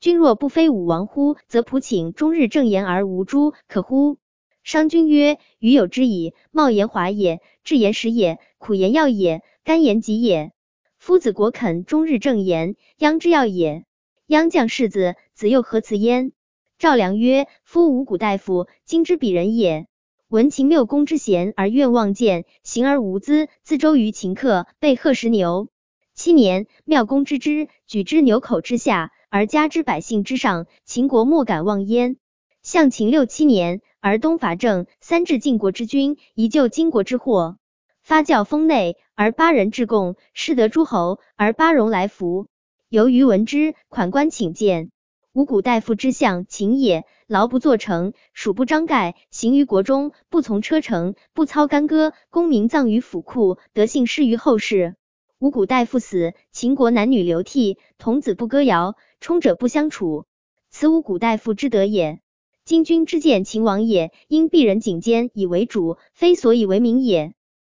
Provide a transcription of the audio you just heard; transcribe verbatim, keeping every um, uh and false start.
君若不非武王乎，则仆请终日正言而无诸可乎？商君曰：余有之矣。冒言华也，至言实也，苦言要也，甘言疾也。夫子果肯终日正言，殃之要也。殃将世子，子又何辞焉？赵良曰：夫五谷大夫，今之比人也。闻秦六公之贤而愿望见，行而无资，自周于秦客，被贺十牛。七年，妙公知之，举之牛口之下，而加之百姓之上，秦国莫敢忘焉。向秦六七年，而东伐郑，三治晋国之君，以救金国之祸。发教封内，而八人至贡，士得诸侯，而八戎来服。由于闻之，款官请见。五谷大夫之相秦也，劳不作成，属不张盖，行于国中，不从车乘，不操干戈，功名葬于府库，德性施于后世。五谷大夫死，秦国男女流涕，童子不歌谣，冲者不相处。此五谷大夫之德也。今君之见秦王也，因避人颈间以为主，非所以为名也。